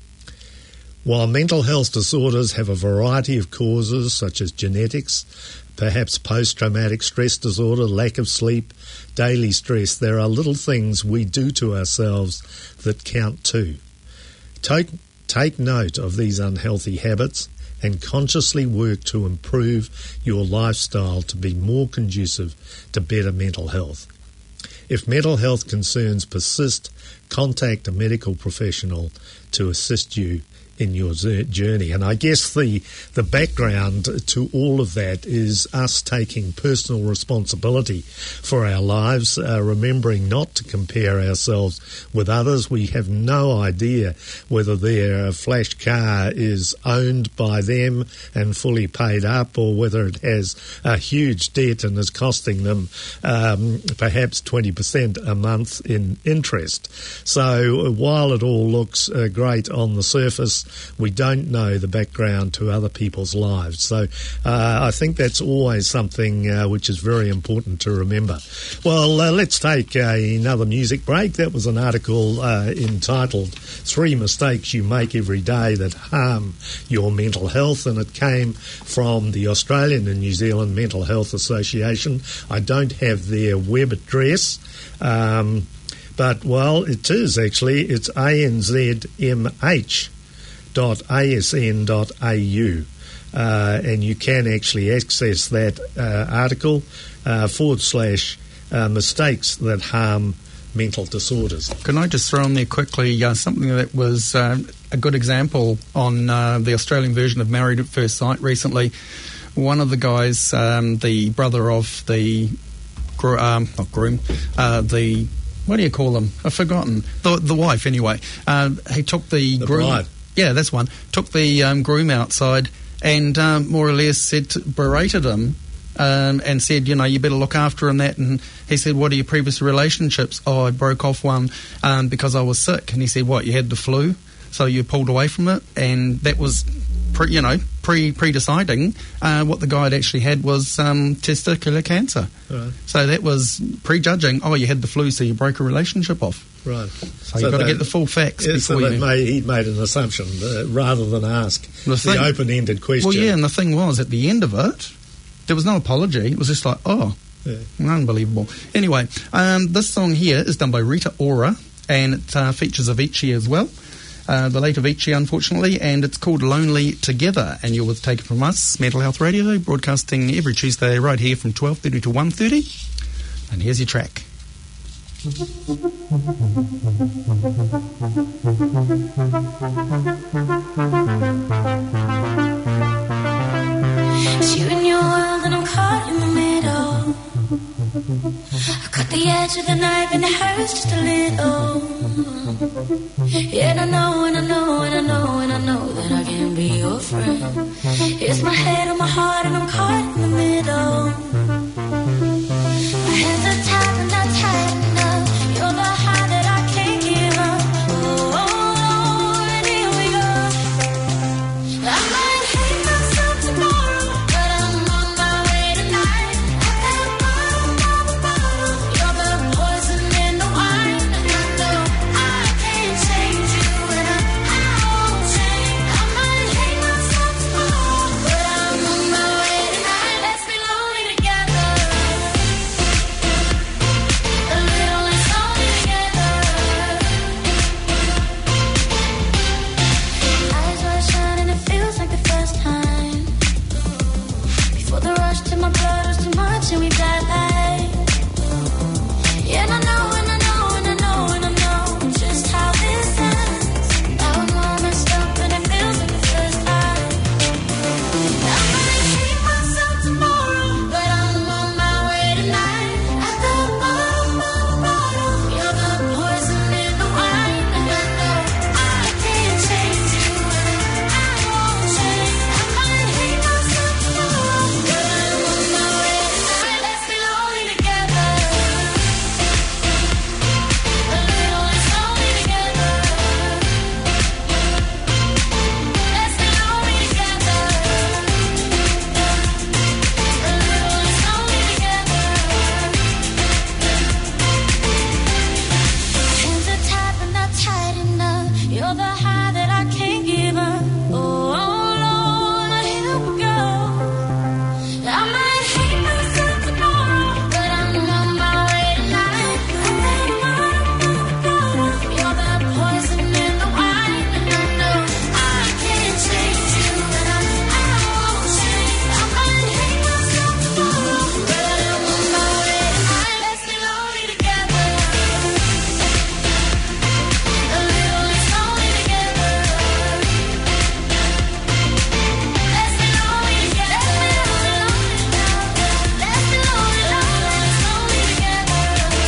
While mental health disorders have a variety of causes such as genetics, perhaps post-traumatic stress disorder, lack of sleep, daily stress, there are little things we do to ourselves that count too. Take, take note of these unhealthy habits and consciously work to improve your lifestyle to be more conducive to better mental health. If mental health concerns persist, contact a medical professional to assist you in your journey. And I guess the the background to all of that is us taking personal responsibility for our lives, uh, remembering not to compare ourselves with others. We have no idea whether their flash car is owned by them and fully paid up, or whether it has a huge debt and is costing them um, perhaps twenty percent a month in interest. So while it all looks uh, great on the surface, we don't know the background to other people's lives. So uh, I think that's always something uh, which is very important to remember. Well, uh, let's take uh, another music break. That was an article uh, entitled Three Mistakes You Make Every Day That Harm Your Mental Health, and it came from the Australian and New Zealand Mental Health Association. I don't have their web address, um, But, well, it is actually. It's A N Z M H dot A S N dot A U. Uh, and you can actually access that uh, article uh, forward slash uh, mistakes that harm mental disorders. Can I just throw in there quickly uh, something that was uh, a good example on uh, the Australian version of Married at First Sight recently? One of the guys, um, the brother of the gro- um, not groom, uh, the what do you call them? I've forgotten. The the wife anyway. Uh, he took the, The groom. bride. Yeah, that's one. Took the um, groom outside and um, more or less said, berated him. Um, and said, you know, you better look after him that. And he said, what are your previous relationships? Oh, I broke off one um, because I was sick. And he said, what, you had the flu? So you pulled away from it? And that was, pre, you know, pre, pre-deciding uh, what the guy had actually had was um, testicular cancer. Right. So that was prejudging, oh, you had the flu, so you broke a relationship off. Right. So, you've got to get the full facts yeah, before so you... Made, he made an assumption uh, rather than ask The the, thing- open-ended question. Well, yeah, and the thing was, at the end of it, there was no apology. It was just like, oh, Yeah. unbelievable. Anyway, um, this song here is done by Rita Ora, and it uh, features Avicii as well. Uh, the late Avicii, unfortunately, and it's called Lonely Together. And you'll take it from us, Mental Health Radio, broadcasting every Tuesday right here from twelve thirty to one thirty. And here's your track. It's you and your world and I'm caught in the middle. I cut the edge of the knife and it hurts just a little. Yeah, and I know, and I know, and I know, and I know that I can be your friend. It's my head on my heart and I'm caught in the middle. My hands are tied and not tight enough. You're the high that I can't give up. Oh, oh, oh, and here we go. I might hate myself tomorrow, but I'm on my way tonight. I got bottle, bottle, bottle. You're the poison in the wine. And I know I can't change you, and I, I won't change. I might hate myself tomorrow, but I'm on my way tonight. Let's be lonely together. A little less lonely together. Eyes wide shut and it feels like the first time. Before the rush to my blood was too much and we died. Yeah, and I know, and I know, and I know, and I know just how this ends. Now I'm all messed up and it feels like the first time. I might hate myself tomorrow, but I'm on my way tonight. At the bottom, bottom, bottom, you're the poison in the wine. And I know I can't change you, and I won't change. I might hate myself tomorrow, but I'm on my way tonight. Let's be lonely together. A little less lonely together. Let's be lonely together. A little less lonely together. Hands are tight but not tight enough. You're the high that I can't give up. Oh, Lord, here we go. I might hate myself tomorrow, but I'm on my way tonight. You're the poison in the wine, and I know I can't change you, and I, I won't change. I might hate myself tomorrow, but I'm on my way tonight. Let's be lonely together. A little less lonely together. Let's be lonely together. Let's be lonely, lonely, lonely together.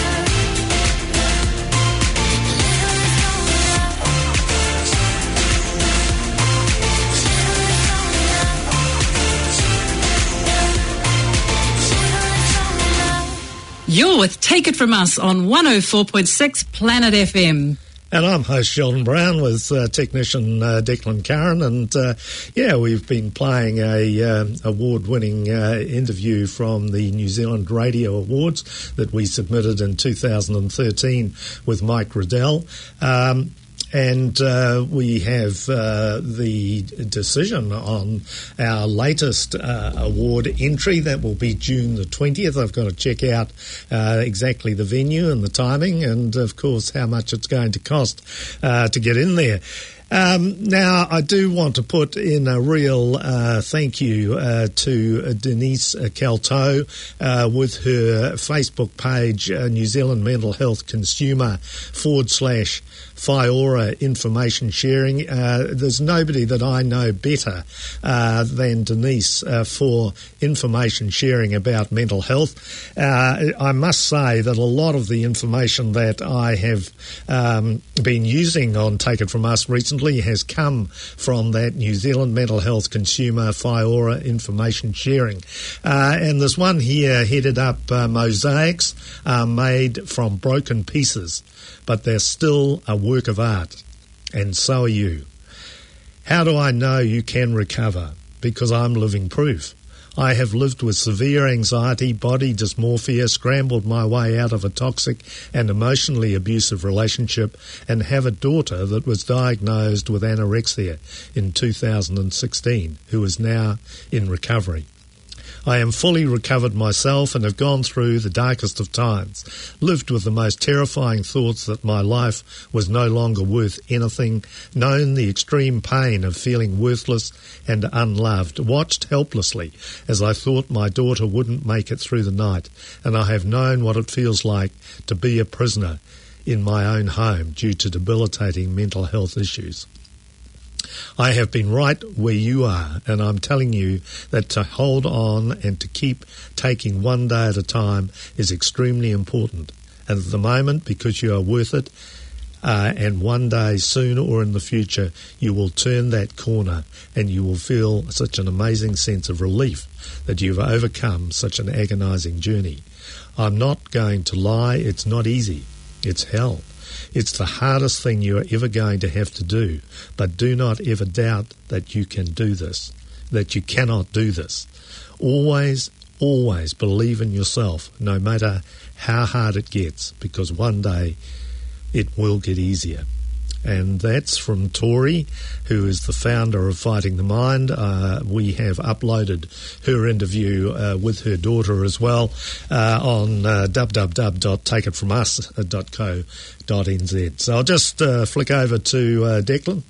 You're with Take It From Us on one oh four point six Planet F M. And I'm host Sheldon Brown with uh, technician uh, Declan Curran, and uh, yeah, we've been playing a uh, award-winning uh, interview from the New Zealand Radio Awards that we submitted in two thousand thirteen with Mike Riddell. Um, and uh, we have uh, the decision on our latest uh, award entry. That will be June the twentieth. I've got to check out uh, exactly the venue and the timing and, of course, how much it's going to cost uh, to get in there. Um, now, I do want to put in a real uh, thank you uh, to uh, Denise uh, Calto uh, with her Facebook page, uh, New Zealand Mental Health Consumer forward slash Fiora information sharing. Uh, there's nobody that I know better uh, than Denise uh, for information sharing about mental health. Uh, I must say that a lot of the information that I have um, been using on Take It From Us recently has come from that New Zealand Mental Health Consumer Fiora information sharing. Uh, and there's one here headed up, uh, Mosaics are made from broken pieces, but they're still a work of art, and so are you. How do I know you can recover? Because I'm living proof. I have lived with severe anxiety, body dysmorphia, scrambled my way out of a toxic and emotionally abusive relationship, and have a daughter that was diagnosed with anorexia in two thousand sixteen, who is now in recovery. I am fully recovered myself and have gone through the darkest of times, lived with the most terrifying thoughts that my life was no longer worth anything, known the extreme pain of feeling worthless and unloved, watched helplessly as I thought my daughter wouldn't make it through the night, and I have known what it feels like to be a prisoner in my own home due to debilitating mental health issues. I have been right where you are, and I'm telling you that to hold on and to keep taking one day at a time is extremely important. And at the moment, because you are worth it, uh, and one day, soon or in the future, you will turn that corner and you will feel such an amazing sense of relief that you've overcome such an agonising journey. I'm not going to lie, it's not easy. It's hell. It's the hardest thing you are ever going to have to do, but do not ever doubt that you can do this, that you cannot do this. Always, always believe in yourself, no matter how hard it gets, because one day it will get easier. And that's from Tori, who is the founder of Fighting the Mind. Uh, we have uploaded her interview uh, with her daughter as well uh, on uh, w w w dot take it from us dot co dot n z. So I'll just uh, flick over to uh, Declan.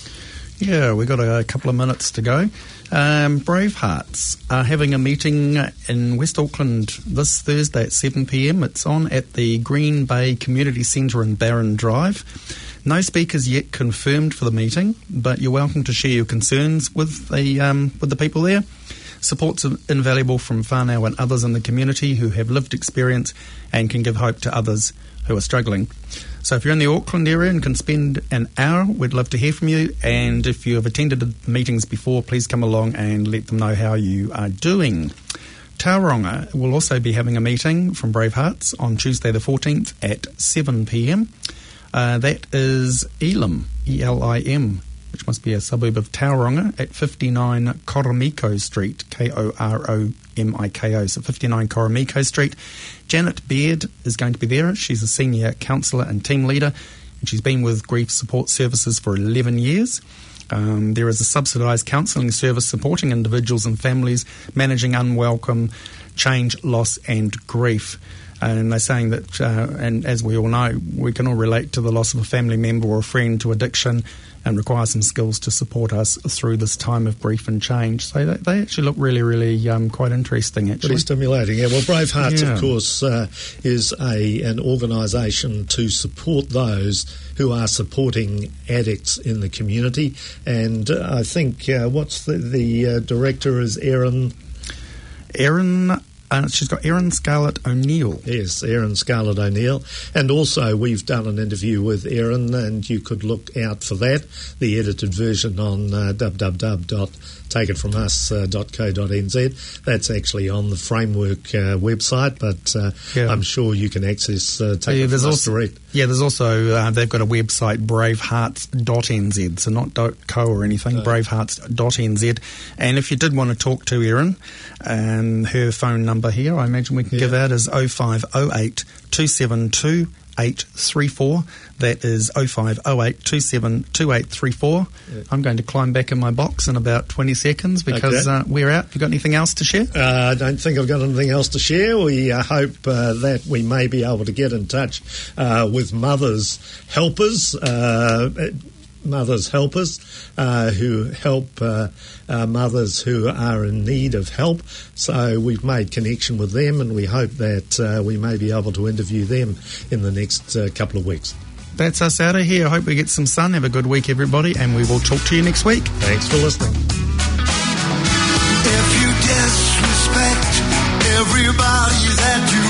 Yeah, we've got a, a couple of minutes to go. Um, Bravehearts are having a meeting in West Auckland this Thursday at seven p m. It's on at the Green Bay Community Centre in Barron Drive. No speakers yet confirmed for the meeting, but you're welcome to share your concerns with the um, with the people there. Support's invaluable from whānau and others in the community who have lived experience and can give hope to others who are struggling. So if you're in the Auckland area and can spend an hour, we'd love to hear from you. And if you have attended meetings before, please come along and let them know how you are doing. Tauranga will also be having a meeting from Bravehearts on Tuesday the fourteenth at seven p m. Uh, that is Elim, E L I M, which must be a suburb of Tauranga, at fifty-nine Koromiko Street, K O R O M I K O, so fifty-nine Koromiko Street. Janet Beard is going to be there. She's a senior counsellor and team leader, and she's been with Grief Support Services for eleven years. Um, there is a subsidised counselling service supporting individuals and families managing unwelcome change, loss and grief. And they're saying that, uh, and as we all know, we can all relate to the loss of a family member or a friend to addiction and require some skills to support us through this time of grief and change. So they, they actually look really, really um, quite interesting, actually. Pretty stimulating, yeah. Well, Bravehearts, Yeah. of course, uh, is a an organisation to support those who are supporting addicts in the community. And uh, I think, uh, what's the, the uh, director is Erin... Erin... Uh, she's got Erin Scarlett O'Neill. Yes, Erin Scarlett O'Neill. And also we've done an interview with Erin, and you could look out for that, the edited version on uh, w w w dot take it from us dot co dot n z. That's actually on the Framework uh, website, but uh, Yeah. I'm sure you can access uh, Take Yeah, It there's From Us also- direct. Yeah, there's also, uh, they've got a website, bravehearts dot n z, so not .co or anything, bravehearts dot n z. And if you did want to talk to Erin, and her phone number here, I imagine we can Yeah. give out is oh five oh eight, two seven two, eight three four. That is oh five oh eight two seven two eight three four. Yeah. I'm going to climb back in my box in about twenty seconds because Okay. uh, we're out. You got anything else to share? Uh, I don't think I've got anything else to share. We uh, hope uh, that we may be able to get in touch uh, with Mothers Helpers, uh, Mothers Helpers, uh, who help uh, uh, mothers who are in need of help. So we've made connection with them, and we hope that uh, we may be able to interview them in the next uh, couple of weeks. That's us out of here. I hope we get some sun. Have a good week, everybody, and we will talk to you next week. Thanks for listening. If you disrespect everybody that you